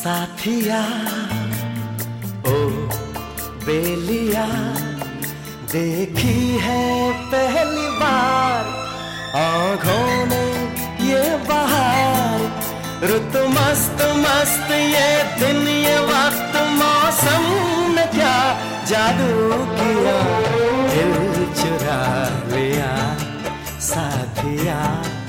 साथिया ओ बेलिया, देखी है पहली बार आँखों ने ये बहार। रुत मस्त मस्त ये दिन ये वक्त, मौसम ने क्या जादू किया, दिल चुरा लिया साथिया,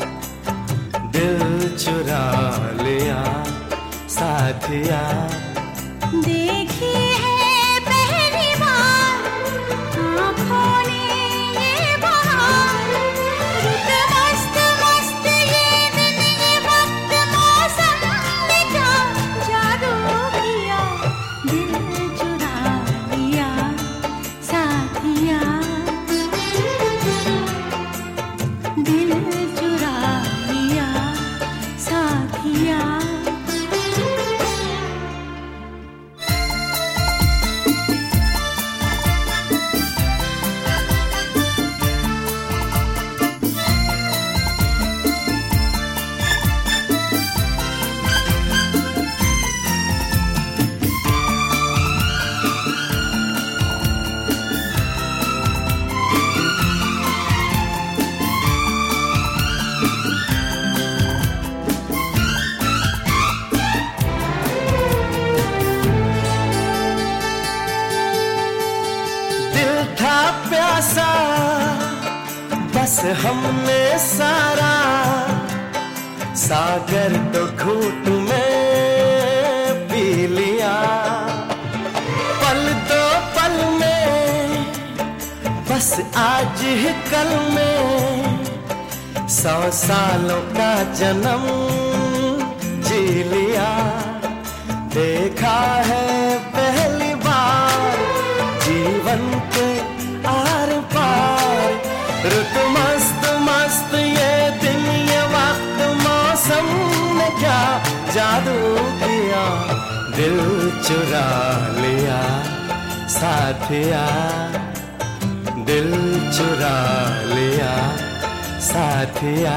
दिल चुरा लिया साथिया। देखी है पहली बार आँखों ने ये बहार। रुत मस्त मस्त ये दिन ये वक्त, मौसम ने क्या जादू किया, दिल चुरा लिया साथिया, दिल चुरा लिया साथिया। प्यासा बस हमने सारा, सागर तो घूंट में पी लिया। पल दो पल में बस आज ही कल में, 100 सालों का जन्म जी लिया। देखा है पहली बार जीवन के आर पार। रुत मस्त मस्त ये दिन ये वक्त, मौसम ने क्या जादू किया, दिल चुरा लिया साथिया, दिल चुरा लिया साथिया।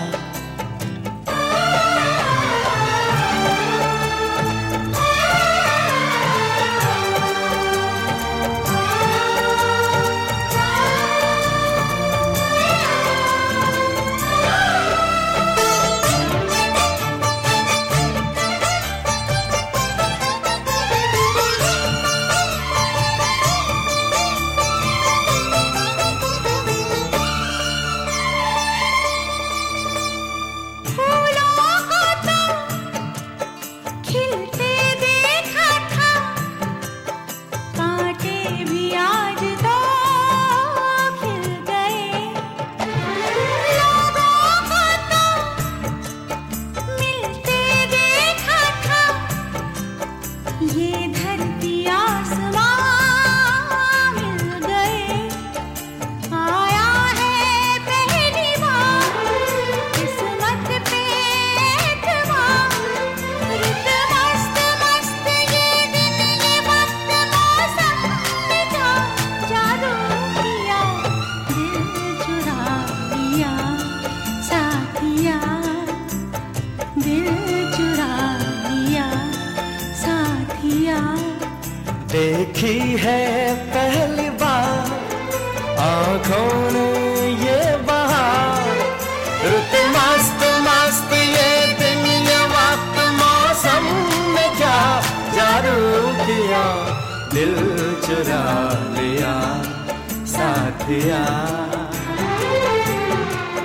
ये धरती आसमां मिल गए, आया है पहली बार किस्मत पे एतबार। रुत मस्त मस्त ये दिन ये वक्त, मौसम ने क्या जादू किया, दिल चुरा लिया साथिया, दिल चुरा लिया साथिया। देखी है पहली बार आँखों ने ये बहार। रुत मस्त मस्त ये दिन ये वक्त, मौसम ने क्या जादू किया, दिल चुरा लिया साथिया,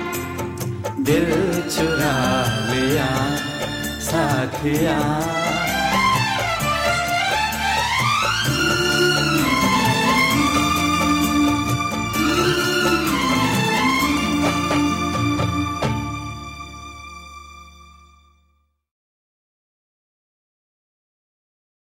दिल चुरा लिया साथिया।